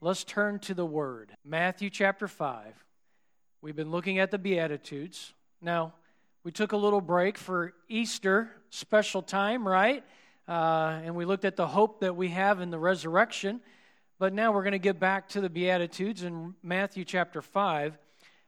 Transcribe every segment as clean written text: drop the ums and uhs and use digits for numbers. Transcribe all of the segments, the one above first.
let's turn to the Word. Matthew chapter 5. We've been looking at the Beatitudes. Now, we took a little break for Easter, special time, right? And we looked at the hope that we have in the resurrection. But now we're going to get back to the Beatitudes in Matthew chapter 5.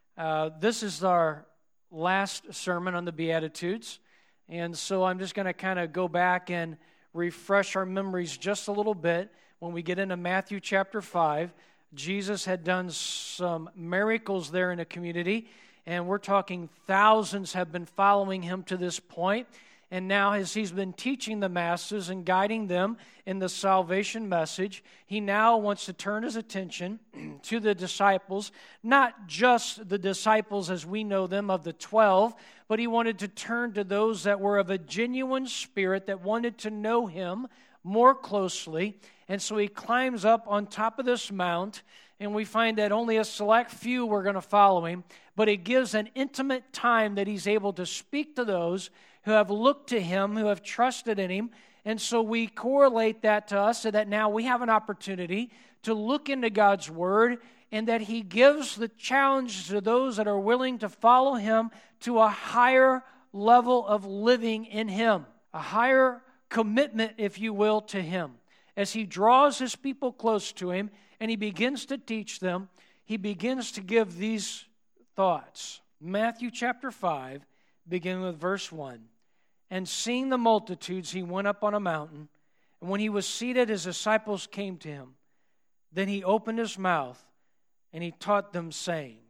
This is our last sermon on the Beatitudes. And so I'm just going to kind of go back and refresh our memories just a little bit. When we get into Matthew chapter 5, Jesus had done some miracles there in the community, and we're talking thousands have been following him to this point. And now as he's been teaching the masses and guiding them in the salvation message, he now wants to turn his attention to the disciples, not just the disciples as we know them of the 12, but he wanted to turn to those that were of a genuine spirit that wanted to know him more closely. And so he climbs up on top of this mount, and we find that only a select few were going to follow him, but it gives an intimate time that he's able to speak to those who have looked to him, who have trusted in him. And so we correlate that to us so that now we have an opportunity to look into God's Word, and that he gives the challenge to those that are willing to follow him to a higher level of living in him, a higher commitment, if you will, to him. As he draws his people close to him and he begins to teach them, he begins to give these thoughts. Matthew chapter 5, beginning with verse 1. And seeing the multitudes, he went up on a mountain, and when he was seated, his disciples came to him. Then he opened his mouth, and he taught them, saying.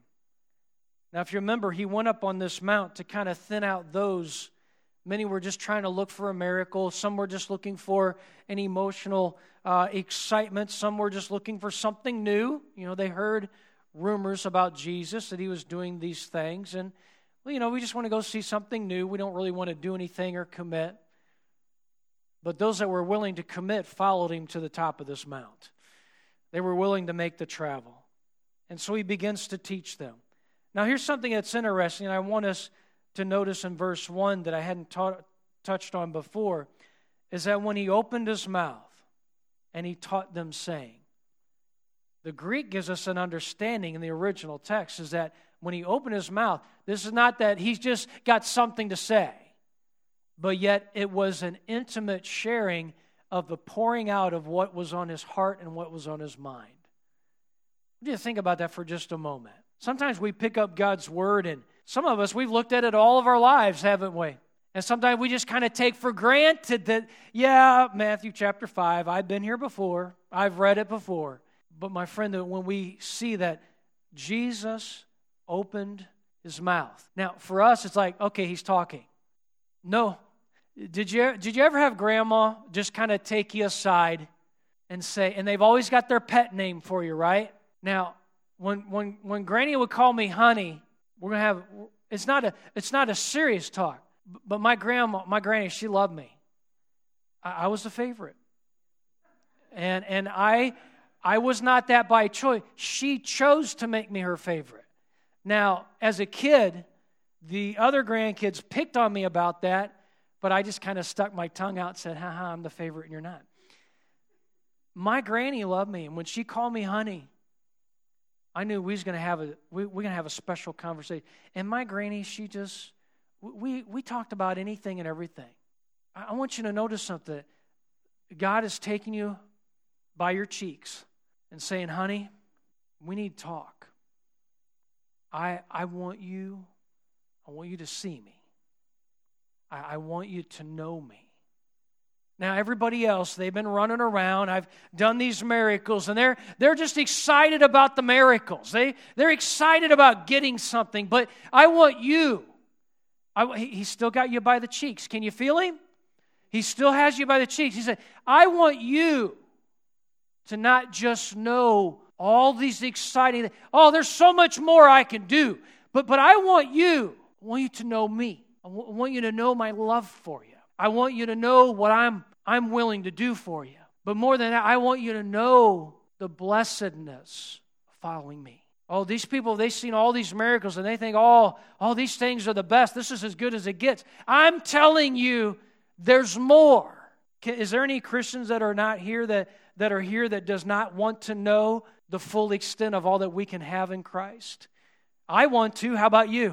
Now, if you remember, he went up on this mount to kind of thin out those. Many were just trying to look for a miracle. Some were just looking for an emotional excitement. Some were just looking for something new. You know, they heard rumors about Jesus, that he was doing these things. And, well, you know, we just want to go see something new. We don't really want to do anything or commit. But those that were willing to commit followed him to the top of this mount. They were willing to make the travel. And so he begins to teach them. Now, here's something that's interesting, and I want us to notice in verse 1 that I hadn't touched on before, is that when he opened his mouth and he taught them, saying. The Greek gives us an understanding in the original text is that when he opened his mouth, this is not that he's just got something to say, but yet it was an intimate sharing of the pouring out of what was on his heart and what was on his mind. What do you think about that for just a moment? Sometimes we pick up God's Word, and some of us, we've looked at it all of our lives, haven't we? And sometimes we just kind of take for granted that, yeah, Matthew chapter 5, I've been here before, I've read it before. But my friend, when we see that Jesus opened his mouth. Now, for us, it's like, okay, he's talking. No. Did you ever have grandma just kind of take you aside and say, and they've always got their pet name for you, right? Now, when Granny would call me honey, we're gonna have it's not a serious talk. But my granny, she loved me. I was the favorite, and I was not that by choice. She chose to make me her favorite. Now, as a kid, the other grandkids picked on me about that, but I just kind of stuck my tongue out and said, "Ha, I'm the favorite, and you're not." My granny loved me, and when she called me honey, I knew we're gonna have a special conversation. And my granny, she just we talked about anything and everything. I want you to notice something. God is taking you by your cheeks and saying, "Honey, we need to talk. I want you to see me. I want you to know me." Now, everybody else, they've been running around. I've done these miracles, and they're just excited about the miracles. They're excited about getting something, but I want you. He's still got you by the cheeks. Can you feel him? He still has you by the cheeks. He said, I want you to not just know all these exciting things. Oh, there's so much more I can do. But I want you to know me. I want you to know my love for you. I want you to know what I'm willing to do for you. But more than that, I want you to know the blessedness of following me. Oh, these people, they've seen all these miracles and they think, all these things are the best. This is as good as it gets. I'm telling you, there's more. Is there any Christians that are not here that are here that does not want to know the full extent of all that we can have in Christ? I want to. How about you?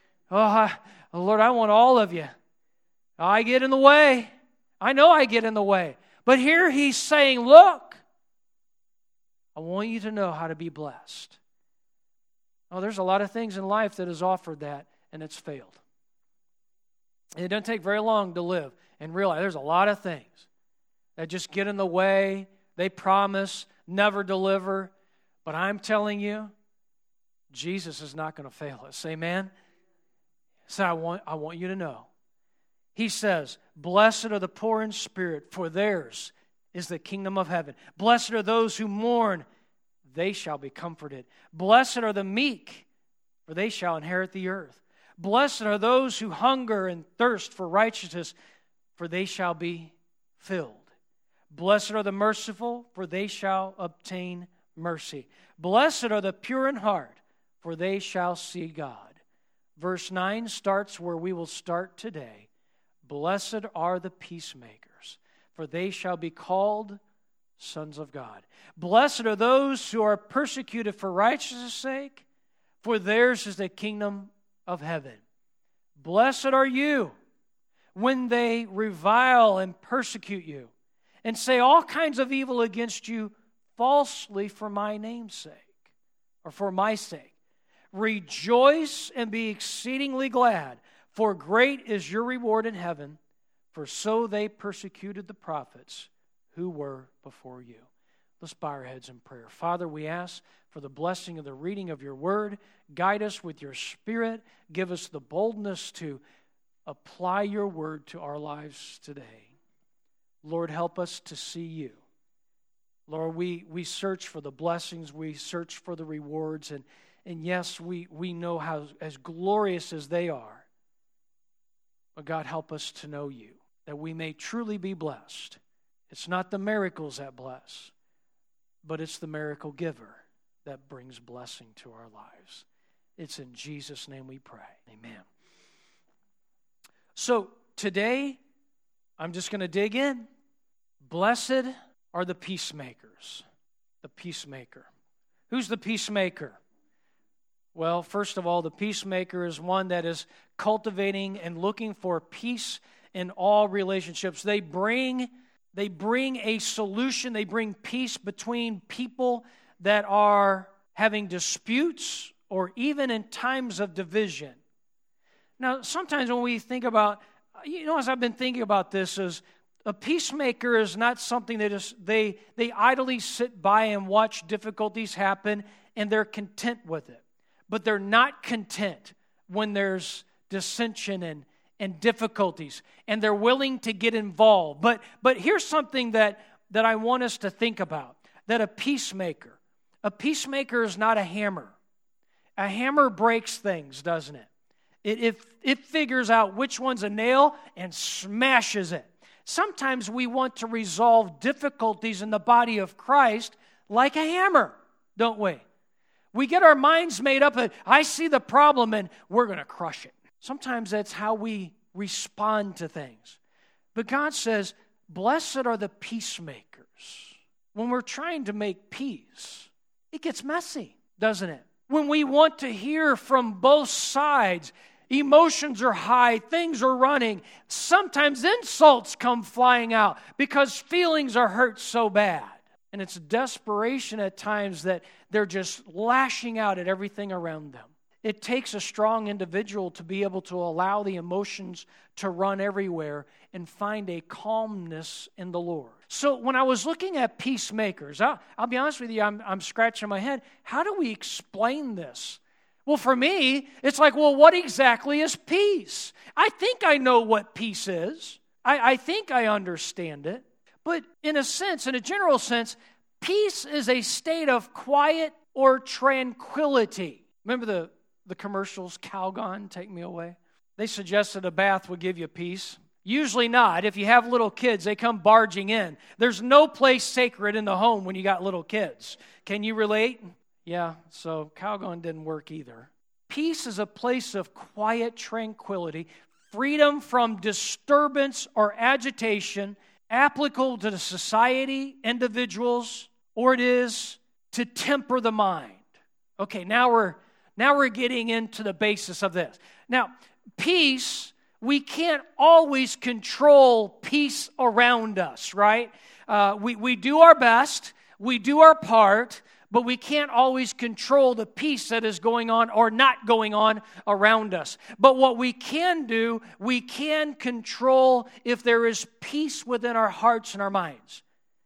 Lord, I want all of you. I get in the way. I know I get in the way. But here he's saying, look, I want you to know how to be blessed. Oh, there's a lot of things in life that has offered that, and it's failed. It doesn't take very long to live and realize there's a lot of things that just get in the way. They promise, never deliver. But I'm telling you, Jesus is not going to fail us. Amen? So I want you to know. He says, blessed are the poor in spirit, for theirs is the kingdom of heaven. Blessed are those who mourn, they shall be comforted. Blessed are the meek, for they shall inherit the earth. Blessed are those who hunger and thirst for righteousness, for they shall be filled. Blessed are the merciful, for they shall obtain mercy. Blessed are the pure in heart, for they shall see God. Verse 9 starts where we will start today. Blessed are the peacemakers, for they shall be called sons of God. Blessed are those who are persecuted for righteousness' sake, for theirs is the kingdom of heaven. Blessed are you when they revile and persecute you and say all kinds of evil against you falsely for my name's sake, or for my sake. Rejoice and be exceedingly glad, for great is your reward in heaven, for so they persecuted the prophets who were before you. Let's bow our heads in prayer. Father, we ask for the blessing of the reading of your word. Guide us with your Spirit. Give us the boldness to apply your word to our lives today. Lord, help us to see you. Lord, we search for the blessings. We search for the rewards. And yes, we know how as glorious as they are. But God, help us to know you, that we may truly be blessed. It's not the miracles that bless, but it's the miracle giver that brings blessing to our lives. It's in Jesus' name we pray. Amen. So today, I'm just going to dig in. Blessed are the peacemakers. The peacemaker. Who's the peacemaker? Well, first of all, the peacemaker is one that is cultivating and looking for peace in all relationships. They bring a solution. They bring peace between people that are having disputes or even in times of division. Now, sometimes when we think about, as I've been thinking about this, is a peacemaker is not something they idly sit by and watch difficulties happen and they're content with it. But they're not content when there's dissension and difficulties, and they're willing to get involved. But here's something that I want us to think about, that a peacemaker is not a hammer. A hammer breaks things, doesn't it? It figures out which one's a nail and smashes it. Sometimes we want to resolve difficulties in the body of Christ like a hammer, don't we? We get our minds made up that I see the problem and we're going to crush it. Sometimes that's how we respond to things. But God says, blessed are the peacemakers. When we're trying to make peace, it gets messy, doesn't it? When we want to hear from both sides, emotions are high, things are running. Sometimes insults come flying out because feelings are hurt so bad. And it's desperation at times that they're just lashing out at everything around them. It takes a strong individual to be able to allow the emotions to run everywhere and find a calmness in the Lord. So when I was looking at peacemakers, I'll be honest with you, I'm scratching my head. How do we explain this? Well, for me, it's like, well, what exactly is peace? I think I know what peace is. I think I understand it. But in a sense, in a general sense, peace is a state of quiet or tranquility. Remember the commercials, Calgon, Take Me Away? They suggested a bath would give you peace. Usually not. If you have little kids, they come barging in. There's no place sacred in the home when you got little kids. Can you relate? Yeah, so Calgon didn't work either. Peace is a place of quiet tranquility, freedom from disturbance or agitation, applicable to the society, individuals, or it is to temper the mind. Okay, now we're getting into the basis of this. Now, peace, we can't always control peace around us, right? We do our best, we do our part, but we can't always control the peace that is going on or not going on around us. But what we can do, we can control if there is peace within our hearts and our minds.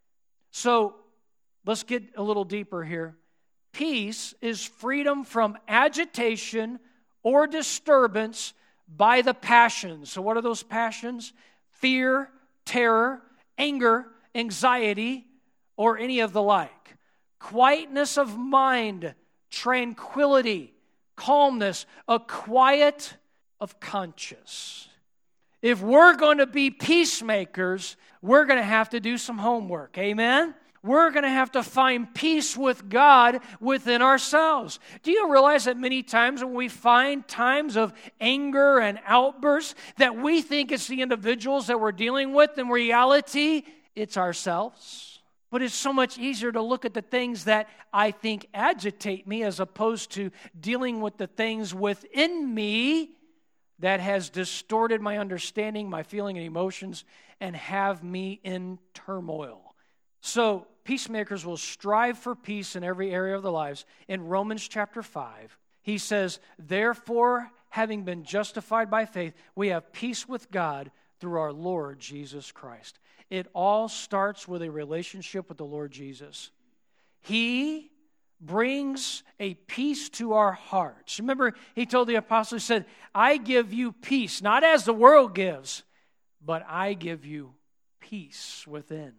So let's get a little deeper here. Peace is freedom from agitation or disturbance by the passions. So what are those passions? Fear, terror, anger, anxiety, or any of the like. Quietness of mind, tranquility, calmness, a quiet of conscience. If we're going to be peacemakers, we're going to have to do some homework. Amen? We're going to have to find peace with God within ourselves. Do you realize that many times when we find times of anger and outbursts that we think it's the individuals that we're dealing with, in reality, it's ourselves? But it's so much easier to look at the things that I think agitate me as opposed to dealing with the things within me that has distorted my understanding, my feeling and emotions, and have me in turmoil. So, peacemakers will strive for peace in every area of their lives. In Romans chapter 5, he says, therefore, having been justified by faith, we have peace with God through our Lord Jesus Christ. It all starts with a relationship with the Lord Jesus. He brings a peace to our hearts. Remember, he told the apostles, he said, I give you peace, not as the world gives, but I give you peace within.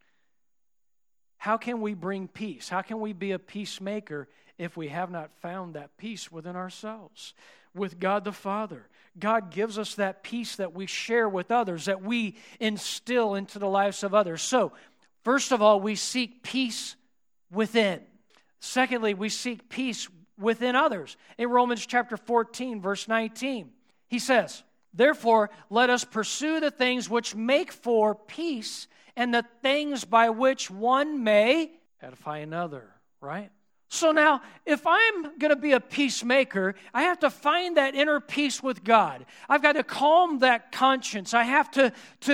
How can we bring peace? How can we be a peacemaker if we have not found that peace within ourselves? With God the Father. God gives us that peace that we share with others, that we instill into the lives of others. So, first of all, we seek peace within. Secondly, we seek peace within others. In Romans chapter 14, verse 19, he says, therefore, let us pursue the things which make for peace and the things by which one may edify another, right? So now, if I'm going to be a peacemaker, I have to find that inner peace with God. I've got to calm that conscience. I have to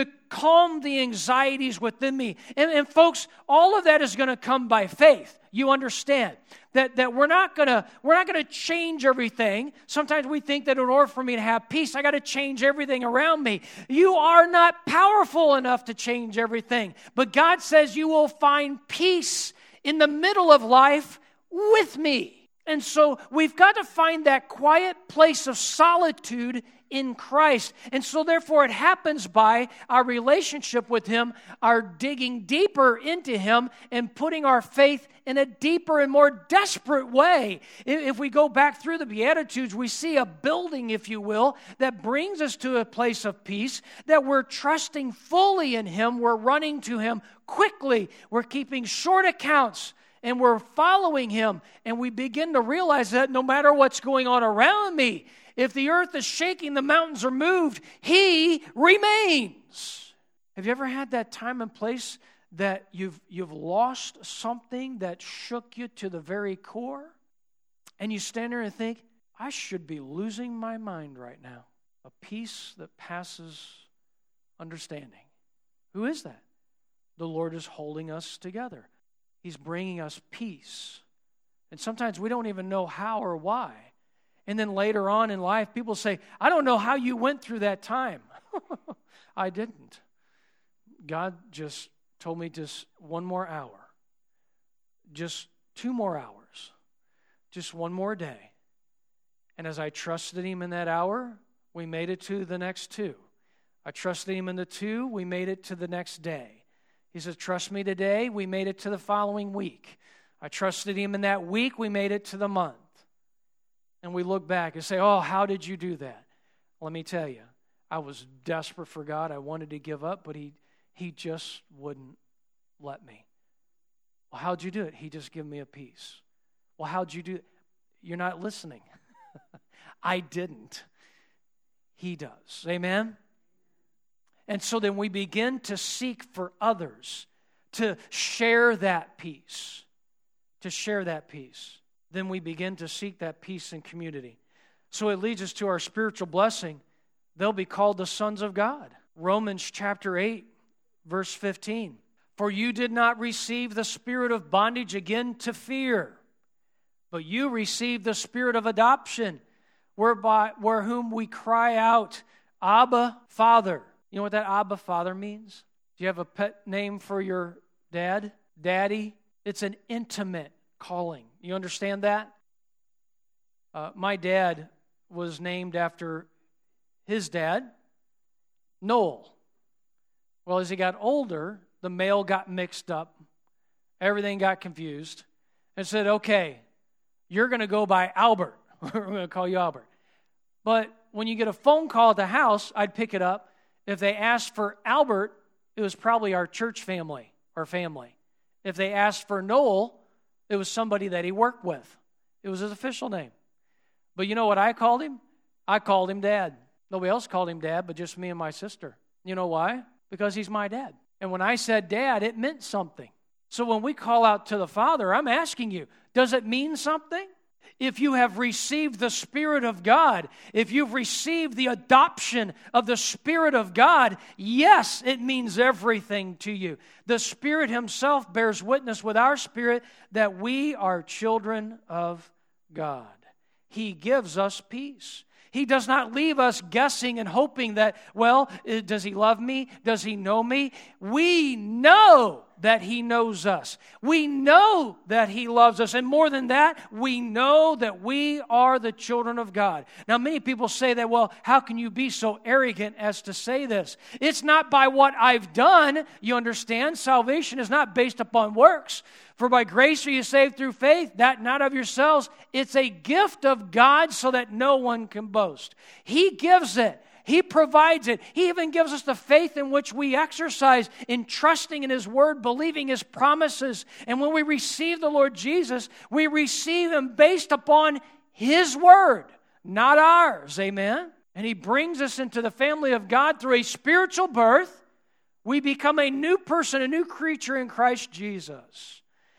calm the anxieties within me. And folks, all of that is going to come by faith. You understand that we're not going to change everything. Sometimes we think that in order for me to have peace, I got to change everything around me. You are not powerful enough to change everything. But God says you will find peace in the middle of life with me. And so we've got to find that quiet place of solitude in Christ. And so therefore it happens by our relationship with Him, our digging deeper into Him, and putting our faith in a deeper and more desperate way. If we go back through the Beatitudes, we see a building, if you will, that brings us to a place of peace, that we're trusting fully in Him, we're running to Him quickly, we're keeping short accounts, and we're following Him, and we begin to realize that no matter what's going on around me, if the earth is shaking, the mountains are moved, He remains. Have you ever had that time and place that you've lost something that shook you to the very core? And you stand there and think, I should be losing my mind right now. A peace that passes understanding. Who is that? The Lord is holding us together. He's bringing us peace. And sometimes we don't even know how or why. And then later on in life, people say, I don't know how you went through that time. I didn't. God just told me just one more hour. Just 2 more hours. Just one more day. And as I trusted Him in that hour, we made it to the next 2. I trusted Him in the 2, we made it to the next day. He says, trust me today, we made it to the following week. I trusted Him in that week, we made it to the month. And we look back and say, oh, how did you do that? Let me tell you, I was desperate for God. I wanted to give up, but He just wouldn't let me. Well, how'd you do it? He just gave me a peace. Well, how'd you do it? You're not listening. I didn't. He does. Amen? And so then we begin to seek for others to share that peace. To share that peace. Then we begin to seek that peace in community. So it leads us to our spiritual blessing. They'll be called the sons of God. Romans chapter 8, verse 15. For you did not receive the spirit of bondage again to fear, but you received the spirit of adoption, where whom we cry out, Abba, Father. You know what that Abba, Father means? Do you have a pet name for your dad? Daddy? It's an intimate calling. You understand that? My dad was named after his dad, Noel. Well, as he got older, the mail got mixed up. Everything got confused. And said, okay, you're going to go by Albert. We're going to call you Albert. But when you get a phone call at the house, I'd pick it up. If they asked for Albert, it was probably our church family or family. If they asked for Noel, it was somebody that he worked with. It was his official name. But you know what I called him? I called him Dad. Nobody else called him Dad, but just me and my sister. You know why? Because he's my dad. And when I said Dad, it meant something. So when we call out to the Father, I'm asking you, does it mean something? If you have received the Spirit of God, if you've received the adoption of the Spirit of God, yes, it means everything to you. The Spirit Himself bears witness with our spirit that we are children of God. He gives us peace. He does not leave us guessing and hoping that, well, does He love me? Does He know me? We know that He knows us. We know that He loves us. And more than that, we know that we are the children of God. Now, many people say that, well, how can you be so arrogant as to say this? It's not by what I've done, you understand. Salvation is not based upon works. For by grace are you saved through faith, that not of yourselves. It's a gift of God so that no one can boast. He gives it. He provides it. He even gives us the faith in which we exercise in trusting in His Word, believing His promises. And when we receive the Lord Jesus, we receive Him based upon His Word, not ours. Amen? And He brings us into the family of God through a spiritual birth. We become a new person, a new creature in Christ Jesus.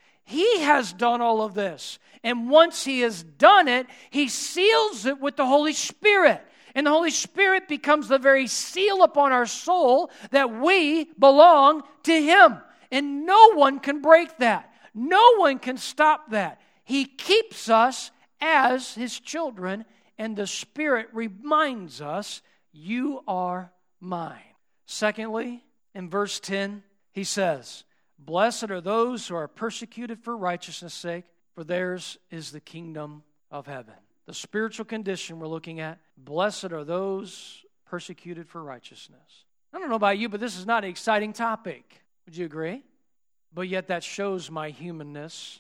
He has done all of this. And once He has done it, He seals it with the Holy Spirit. And the Holy Spirit becomes the very seal upon our soul that we belong to Him. And no one can break that. No one can stop that. He keeps us as His children, and the Spirit reminds us, you are mine. Secondly, in verse 10, He says, blessed are those who are persecuted for righteousness' sake, for theirs is the kingdom of heaven. The spiritual condition we're looking at, blessed are those persecuted for righteousness. I don't know about you, but this is not an exciting topic. Would you agree? But yet that shows my humanness,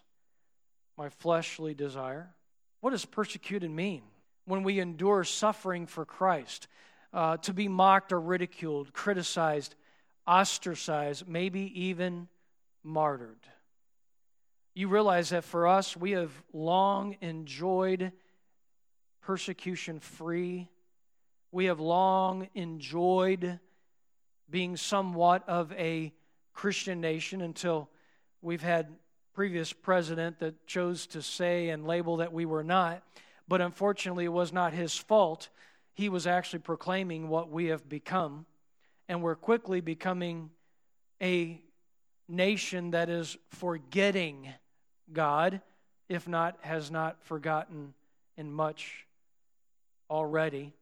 my fleshly desire. What does persecuted mean? When we endure suffering for Christ, to be mocked or ridiculed, criticized, ostracized, maybe even martyred. You realize that for us, we have long enjoyed persecution free. We have long enjoyed being somewhat of a Christian nation until we've had previous president that chose to say and label that we were not. But unfortunately, it was not his fault. He was actually proclaiming what we have become. And we're quickly becoming a nation that is forgetting God, if not, has not forgotten in much already.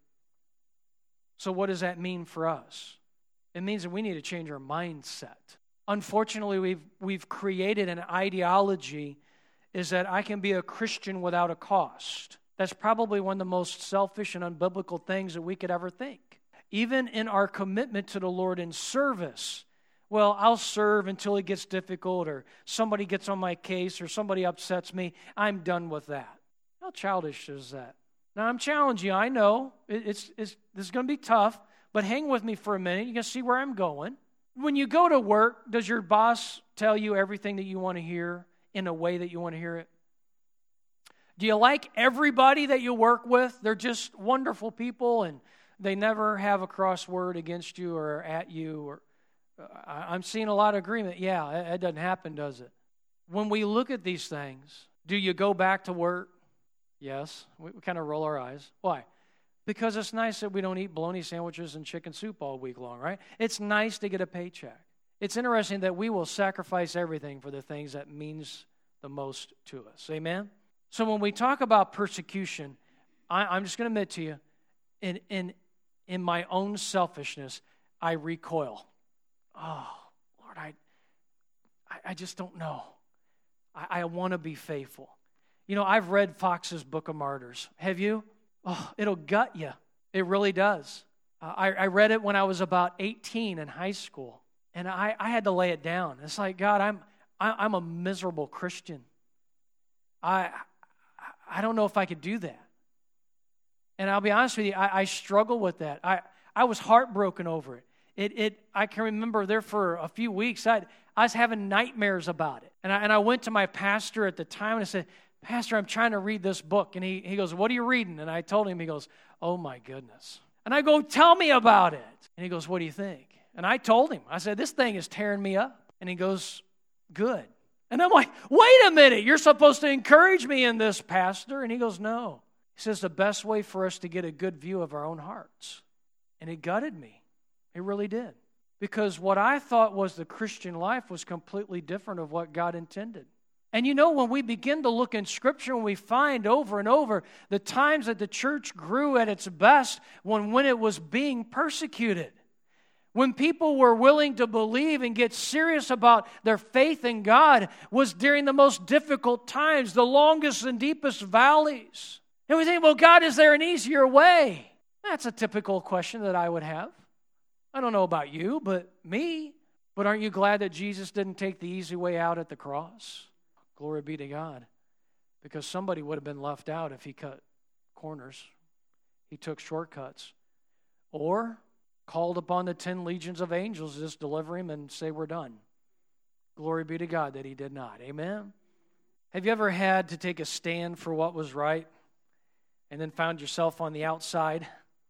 So what does that mean for us? It means that we need to change our mindset. Unfortunately, we've created an ideology is that I can be a Christian without a cost. That's probably one of the most selfish and unbiblical things that we could ever think. Even in our commitment to the Lord in service, well, I'll serve until it gets difficult or somebody gets on my case or somebody upsets me. I'm done with that. How childish is that? Now, I'm challenging you. I know this is going to be tough, but hang with me for a minute. You can see where I'm going. When you go to work, does your boss tell you everything that you want to hear in a way that you want to hear it? Do you like everybody that you work with? They're just wonderful people and they never have a cross word against you or at you. Or I'm seeing a lot of agreement. Yeah, it doesn't happen, does it? When we look at these things, do you go back to work? Yes. We kind of roll our eyes. Why? Because it's nice that we don't eat bologna sandwiches and chicken soup all week long, right? It's nice to get a paycheck. It's interesting that we will sacrifice everything for the things that means the most to us. Amen? So when we talk about persecution, I'm just going to admit to you, in my own selfishness, I recoil. Oh, Lord, I just don't know. I want to be faithful. You know, I've read Fox's Book of Martyrs. Have you? Oh, it'll gut you. It really does. I read it when I was about 18 in high school, and I had to lay it down. It's like, God, I'm a miserable Christian. I don't know if I could do that. And I'll be honest with you, I struggle with that. I was heartbroken over it. I can remember there for a few weeks, I was having nightmares about it. And I went to my pastor at the time and I said, Pastor, I'm trying to read this book. And he goes, what are you reading? And I told him, he goes, oh my goodness. And I go, tell me about it. And he goes, what do you think? And I told him, I said, this thing is tearing me up. And he goes, good. And I'm like, wait a minute, you're supposed to encourage me in this, Pastor. And he goes, no. He says the best way for us to get a good view of our own hearts. And it gutted me. It really did. Because what I thought was the Christian life was completely different of what God intended. And you know, when we begin to look in Scripture, and we find over and over the times that the church grew at its best when it was being persecuted. When people were willing to believe and get serious about their faith in God was during the most difficult times, the longest and deepest valleys. And we think, well, God, is there an easier way? That's a typical question that I would have. I don't know about you, but me. But aren't you glad that Jesus didn't take the easy way out at the cross? Glory be to God. Because somebody would have been left out if he cut corners. He took shortcuts. Or called upon the 10 legions of angels to just deliver him and say we're done. Glory be to God that he did not. Amen? Have you ever had to take a stand for what was right and then found yourself on the outside?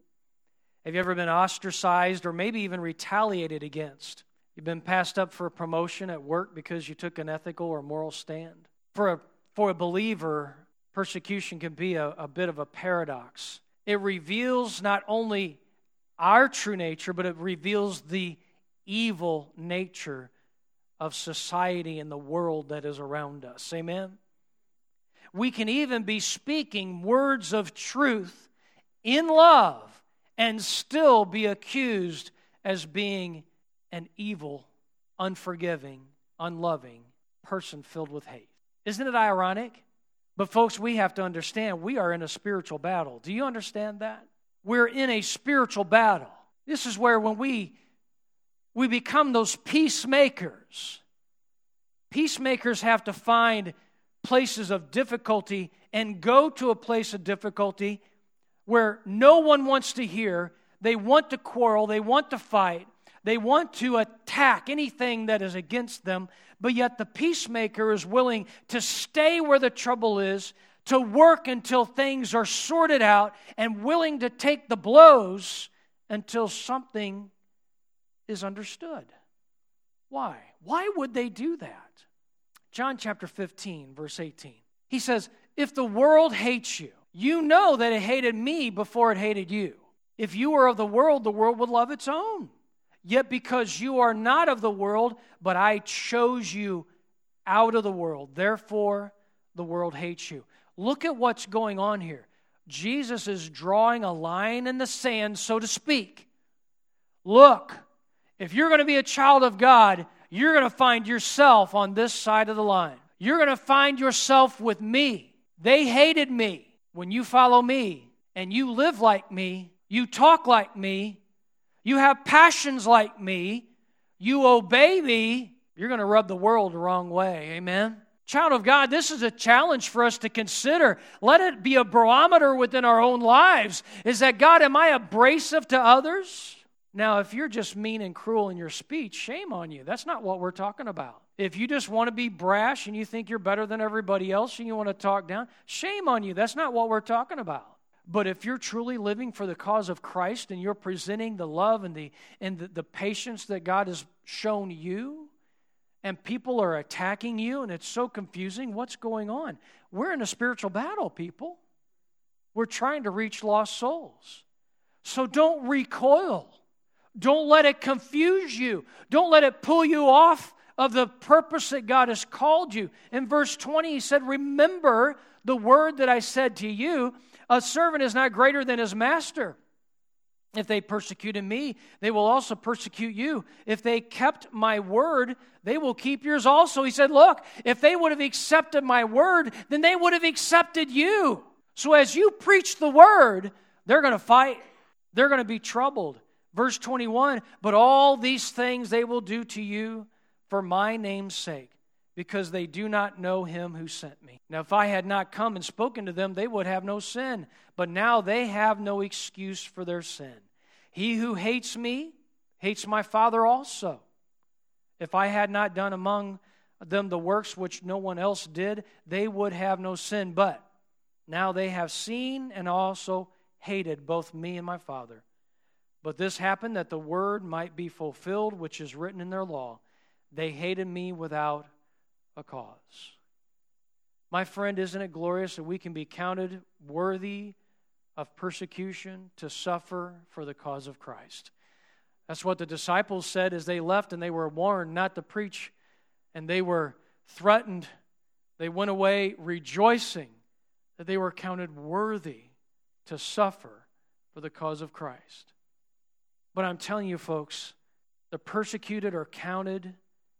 Have you ever been ostracized or maybe even retaliated against? You've been passed up for a promotion at work because you took an ethical or moral stand. For a believer, persecution can be a bit of a paradox. It reveals not only our true nature, but it reveals the evil nature of society and the world that is around us. Amen? We can even be speaking words of truth in love and still be accused as being an evil, unforgiving, unloving person filled with hate. Isn't it ironic? But folks, we have to understand we are in a spiritual battle. Do you understand that? We're in a spiritual battle. This is where when we become those peacemakers. Peacemakers have to find places of difficulty and go to a place of difficulty where no one wants to hear. They want to quarrel. They want to fight. They want to attack anything that is against them, but yet the peacemaker is willing to stay where the trouble is, to work until things are sorted out, and willing to take the blows until something is understood. Why? Why would they do that? John chapter 15, verse 18. He says, if the world hates you, you know that it hated me before it hated you. If you were of the world would love its own. Yet because you are not of the world, but I chose you out of the world, therefore the world hates you. Look at what's going on here. Jesus is drawing a line in the sand, so to speak. Look, if you're going to be a child of God, you're going to find yourself on this side of the line. You're going to find yourself with me. They hated me. When you follow me and you live like me, you talk like me, you have passions like me, you obey me, you're going to rub the world the wrong way. Amen? Child of God, this is a challenge for us to consider. Let it be a barometer within our own lives. Is that, God, am I abrasive to others? Now, if you're just mean and cruel in your speech, shame on you. That's not what we're talking about. If you just want to be brash and you think you're better than everybody else and you want to talk down, shame on you. That's not what we're talking about. But if you're truly living for the cause of Christ and you're presenting the love and the patience that God has shown you, and people are attacking you and it's so confusing, what's going on? We're in a spiritual battle, people. We're trying to reach lost souls. So don't recoil. Don't let it confuse you. Don't let it pull you off of the purpose that God has called you. In verse 20, he said, remember the word that I said to you, a servant is not greater than his master. If they persecuted me, they will also persecute you. If they kept my word, they will keep yours also. He said, look, if they would have accepted my word, then they would have accepted you. So as you preach the word, they're going to fight. They're going to be troubled. Verse 21, but all these things they will do to you for my name's sake, because they do not know him who sent me. Now, if I had not come and spoken to them, they would have no sin. But now they have no excuse for their sin. He who hates me hates my Father also. If I had not done among them the works which no one else did, they would have no sin. But now they have seen and also hated both me and my Father. But this happened that the word might be fulfilled, which is written in their law. They hated me without a cause. My friend, isn't it glorious that we can be counted worthy of persecution to suffer for the cause of Christ? That's what the disciples said as they left, and they were warned not to preach, and they were threatened. They went away rejoicing that they were counted worthy to suffer for the cause of Christ. But I'm telling you, folks, the persecuted are counted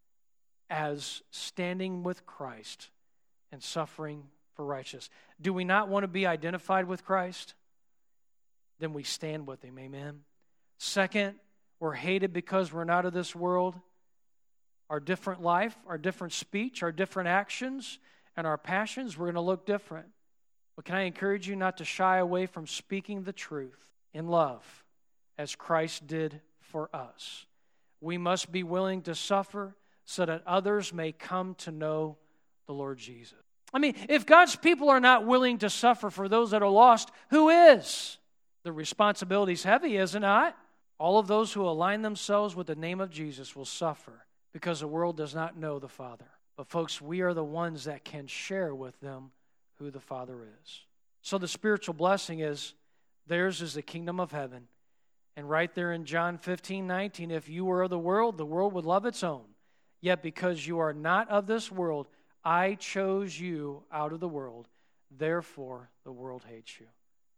as standing with Christ and suffering for righteousness. Do we not want to be identified with Christ? Then we stand with him, amen. Second, we're hated because we're not of this world. Our different life, our different speech, our different actions, and our passions, we're going to look different. But can I encourage you not to shy away from speaking the truth in love as Christ did for us? We must be willing to suffer so that others may come to know the Lord Jesus. I mean, if God's people are not willing to suffer for those that are lost, who is? The responsibility's heavy, is it not? All of those who align themselves with the name of Jesus will suffer because the world does not know the Father. But folks, we are the ones that can share with them who the Father is. So the spiritual blessing is, theirs is the kingdom of heaven. And right there in John 15:19, if you were of the world would love its own. Yet because you are not of this world, I chose you out of the world. Therefore, the world hates you.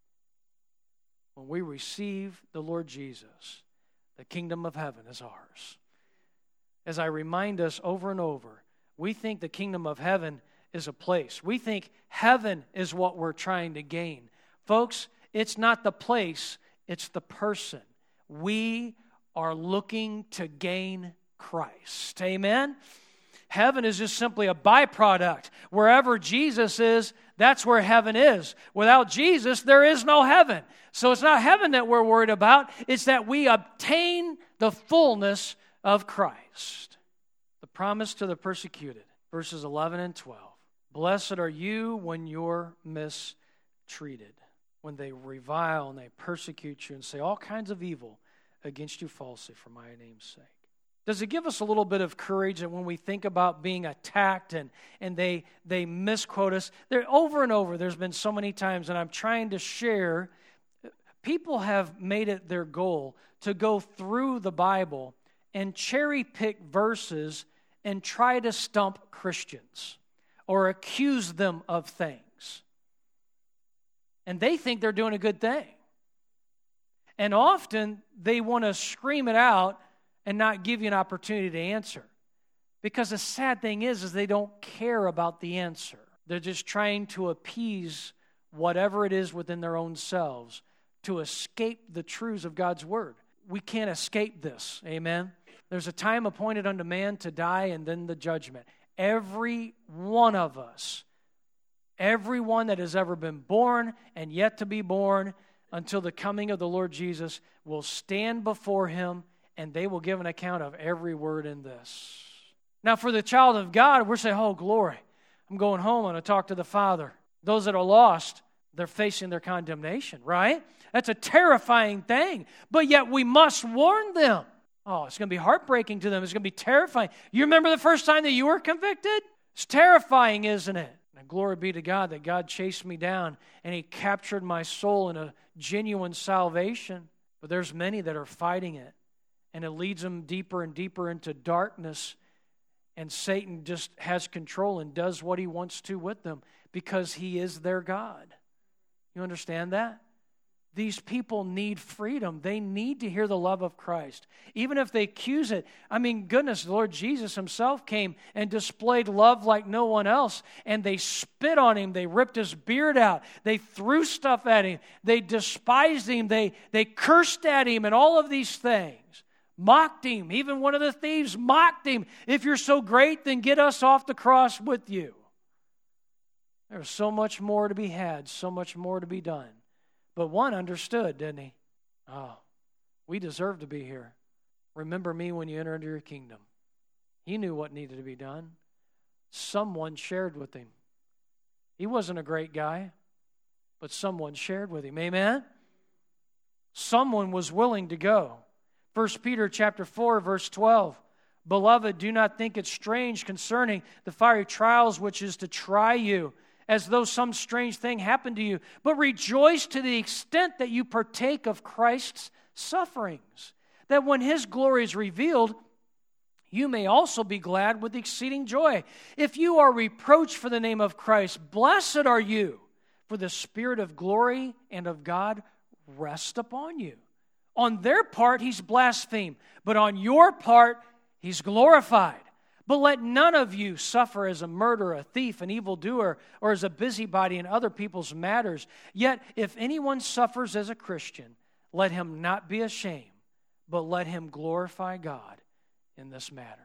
When we receive the Lord Jesus, the kingdom of heaven is ours. As I remind us over and over, we think the kingdom of heaven is a place. We think heaven is what we're trying to gain. Folks, it's not the place, it's the person. We are looking to gain Christ. Amen? Heaven is just simply a byproduct. Wherever Jesus is, that's where heaven is. Without Jesus, there is no heaven. So it's not heaven that we're worried about. It's that we obtain the fullness of Christ. The promise to the persecuted, verses 11 and 12. Blessed are you when you're mistreated, when they revile and they persecute you and say all kinds of evil against you falsely for my name's sake. Does it give us a little bit of courage that when we think about being attacked and they misquote us? Over and over, there's been so many times, and I'm trying to share, people have made it their goal to go through the Bible and cherry pick verses and try to stump Christians or accuse them of things. And they think they're doing a good thing. And often they want to scream it out and not give you an opportunity to answer. Because the sad thing is they don't care about the answer. They're just trying to appease whatever it is within their own selves to escape the truths of God's word. We can't escape this, amen? There's a time appointed unto man to die and then the judgment. Every one of us, everyone that has ever been born and yet to be born until the coming of the Lord Jesus will stand before him, and they will give an account of every word in this. Now, for the child of God, we're saying, oh, glory. I'm going home and I talk to the Father. Those that are lost, they're facing their condemnation, right? That's a terrifying thing. But yet we must warn them. Oh, it's going to be heartbreaking to them. It's going to be terrifying. You remember the first time that you were convicted? It's terrifying, isn't it? And glory be to God that God chased me down and He captured my soul in a genuine salvation. But there's many that are fighting it. And it leads them deeper and deeper into darkness. And Satan just has control and does what he wants to with them because he is their God. You understand that? These people need freedom. They need to hear the love of Christ. Even if they accuse it. I mean, goodness, the Lord Jesus Himself came and displayed love like no one else. And they spit on Him. They ripped His beard out. They threw stuff at Him. They despised Him. They cursed at Him and all of these things. Mocked Him. Even one of the thieves mocked Him. If you're so great, then get us off the cross with you. There's so much more to be had. So much more to be done. But one understood, didn't he? Oh, we deserve to be here. Remember me when you enter into your kingdom. He knew what needed to be done. Someone shared with him. He wasn't a great guy, but someone shared with him. Amen? Someone was willing to go. 1 Peter chapter 4, verse 12. Beloved, do not think it strange concerning the fiery trials which is to try you, as though some strange thing happened to you, but rejoice to the extent that you partake of Christ's sufferings, that when His glory is revealed, you may also be glad with exceeding joy. If you are reproached for the name of Christ, blessed are you, for the Spirit of glory and of God rest upon you. On their part, He's blasphemed, but on your part, He's glorified. But let none of you suffer as a murderer, a thief, an evildoer, or as a busybody in other people's matters. Yet, if anyone suffers as a Christian, let him not be ashamed, but let him glorify God in this matter.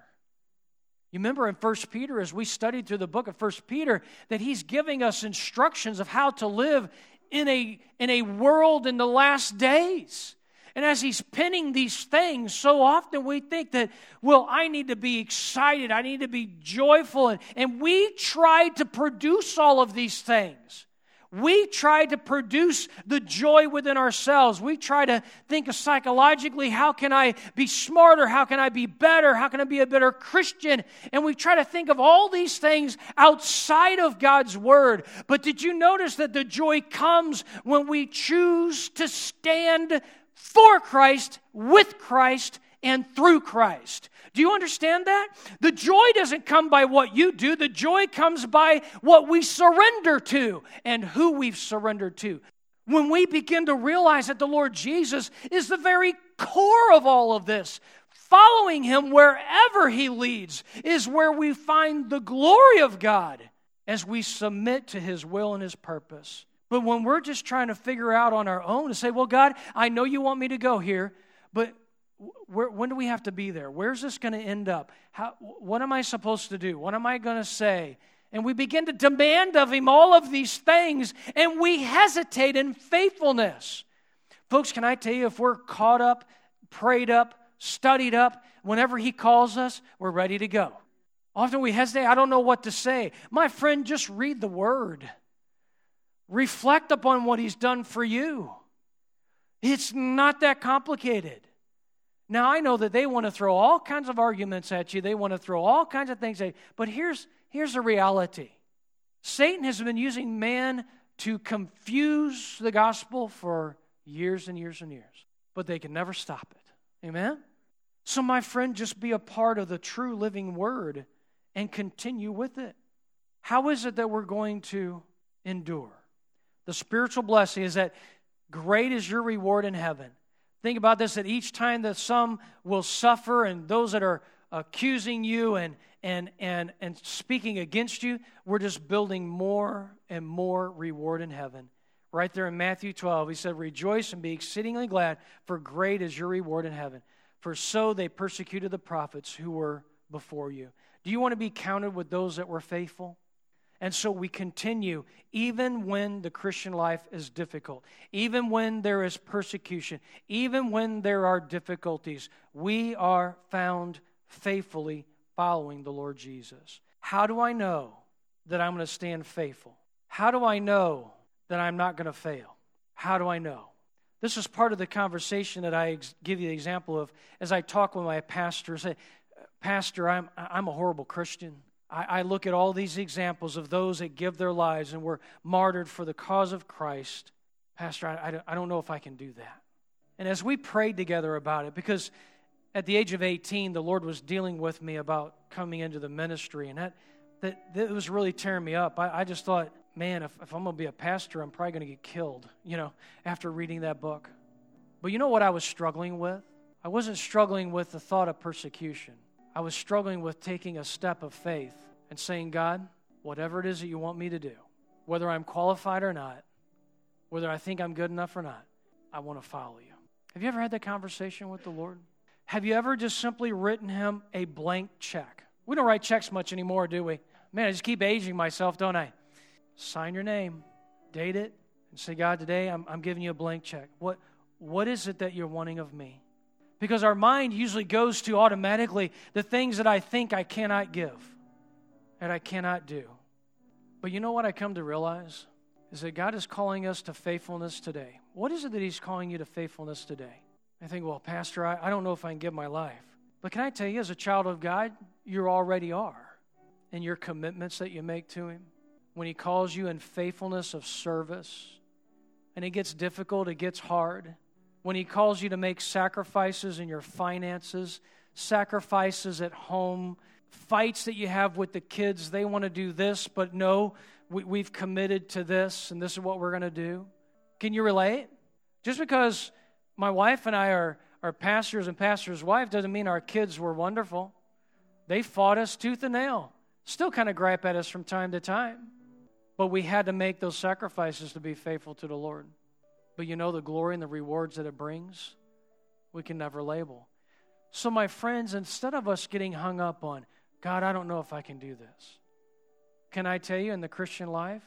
You remember in 1 Peter, as we studied through the book of 1 Peter, that he's giving us instructions of how to live in a world in the last days. And as he's penning these things, so often we think that, well, I need to be excited, I need to be joyful. And we try to produce all of these things. We try to produce the joy within ourselves. We try to think of psychologically, how can I be smarter? How can I be better? How can I be a better Christian? And we try to think of all these things outside of God's Word. But did you notice that the joy comes when we choose to stand for Christ, with Christ, and through Christ? Do you understand that? The joy doesn't come by what you do. The joy comes by what we surrender to and who we've surrendered to. When we begin to realize that the Lord Jesus is the very core of all of this, following Him wherever He leads is where we find the glory of God as we submit to His will and His purpose. But when we're just trying to figure out on our own and say, well, God, I know you want me to go here, but when do we have to be there? Where's this going to end up? What am I supposed to do? What am I going to say? And we begin to demand of Him all of these things, and we hesitate in faithfulness. Folks, can I tell you, if we're caught up, prayed up, studied up, whenever He calls us, we're ready to go. Often we hesitate. I don't know what to say. My friend, just read the Word. Reflect upon what He's done for you. It's not that complicated. Now, I know that they want to throw all kinds of arguments at you. They want to throw all kinds of things at you. But here's the reality. Satan has been using man to confuse the gospel for years and years and years. But they can never stop it. Amen? So, my friend, just be a part of the true living Word and continue with it. How is it that we're going to endure? The spiritual blessing is that great is your reward in heaven. Think about this, that each time that some will suffer and those that are accusing you and speaking against you, we're just building more and more reward in heaven. Right there in Matthew 12, He said, rejoice and be exceedingly glad, for great is your reward in heaven. For so they persecuted the prophets who were before you. Do you want to be counted with those that were faithful? And so we continue, even when the Christian life is difficult, even when there is persecution, even when there are difficulties, we are found faithfully following the Lord Jesus. How do I know that I'm going to stand faithful? How do I know that I'm not going to fail? How do I know? This is part of the conversation that I give you the example of as I talk with my pastor. Say, Pastor, I'm a horrible Christian. I look at all these examples of those that give their lives and were martyred for the cause of Christ. Pastor, I don't know if I can do that. And as we prayed together about it, because at the age of 18, the Lord was dealing with me about coming into the ministry, and that was really tearing me up. I just thought, man, if I'm going to be a pastor, I'm probably going to get killed, after reading that book. But you know what I was struggling with? I wasn't struggling with the thought of persecution. I was struggling with taking a step of faith and saying, God, whatever it is that you want me to do, whether I'm qualified or not, whether I think I'm good enough or not, I want to follow you. Have you ever had that conversation with the Lord? Have you ever just simply written him a blank check? We don't write checks much anymore, do we? Man, I just keep aging myself, don't I? Sign your name, date it, and say, God, today I'm giving you a blank check. What is it that you're wanting of me? Because our mind usually goes to automatically the things that I think I cannot give, that I cannot do. But you know what I come to realize? Is that God is calling us to faithfulness today. What is it that he's calling you to faithfulness today? I think, well, Pastor, I don't know if I can give my life. But can I tell you, as a child of God, you already are. In your commitments that you make to him. When he calls you in faithfulness of service, and it gets difficult, it gets hard. When he calls you to make sacrifices in your finances, sacrifices at home, fights that you have with the kids, they want to do this, but no, we've committed to this, and this is what we're going to do. Can you relate? Just because my wife and I are pastors and pastor's wife doesn't mean our kids were wonderful. They fought us tooth and nail. Still kind of gripe at us from time to time. But we had to make those sacrifices to be faithful to the Lord. But the glory and the rewards that it brings, we can never label. So my friends, instead of us getting hung up on, God, I don't know if I can do this. Can I tell you, in the Christian life,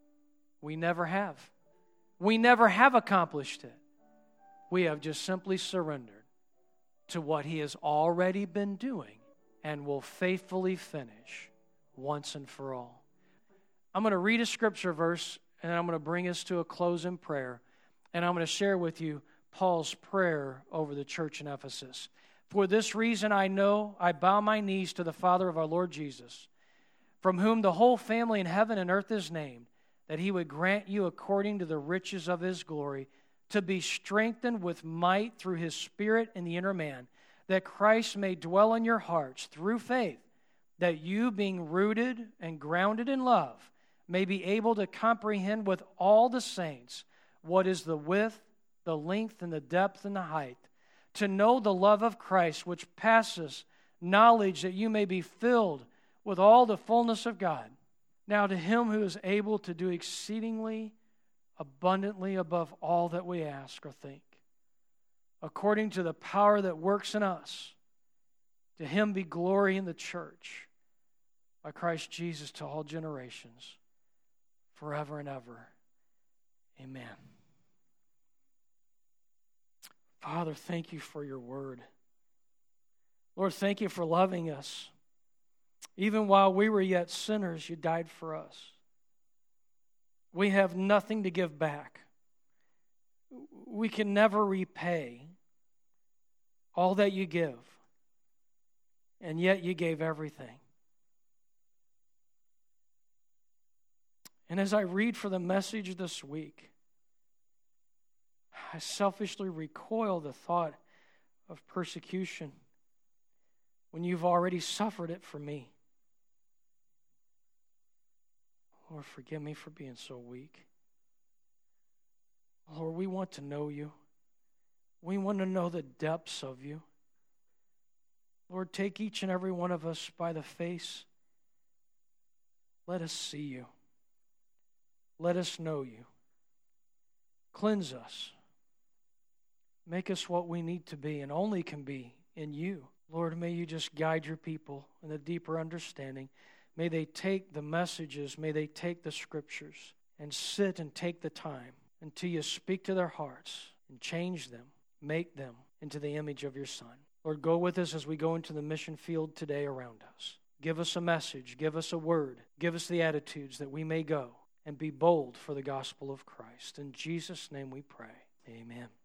we never have. We never have accomplished it. We have just simply surrendered to what he has already been doing and will faithfully finish once and for all. I'm going to read a scripture verse, and I'm going to bring us to a close in prayer, and I'm going to share with you Paul's prayer over the church in Ephesus. For this reason I know I bow my knees to the Father of our Lord Jesus, from whom the whole family in heaven and earth is named, that he would grant you according to the riches of his glory, to be strengthened with might through his Spirit in the inner man, that Christ may dwell in your hearts through faith, that you, being rooted and grounded in love, may be able to comprehend with all the saints what is the width, the length, and the depth, and the height, to know the love of Christ, which passes knowledge, that you may be filled with all the fullness of God. Now to him who is able to do exceedingly abundantly above all that we ask or think, according to the power that works in us, to him be glory in the church by Christ Jesus to all generations, forever and ever. Amen. Father, thank you for your word. Lord, thank you for loving us. Even while we were yet sinners, you died for us. We have nothing to give back. We can never repay all that you give, and yet you gave everything. And as I read for the message this week, I selfishly recoil the thought of persecution when you've already suffered it for me. Lord, forgive me for being so weak. Lord, we want to know you. We want to know the depths of you. Lord, take each and every one of us by the face. Let us see you. Let us know you. Cleanse us. Make us what we need to be and only can be in you. Lord, may you just guide your people in a deeper understanding. May they take the messages, may they take the scriptures and sit and take the time until you speak to their hearts and change them, make them into the image of your Son. Lord, go with us as we go into the mission field today around us. Give us a message, give us a word, give us the attitudes that we may go and be bold for the gospel of Christ. In Jesus' name we pray. Amen.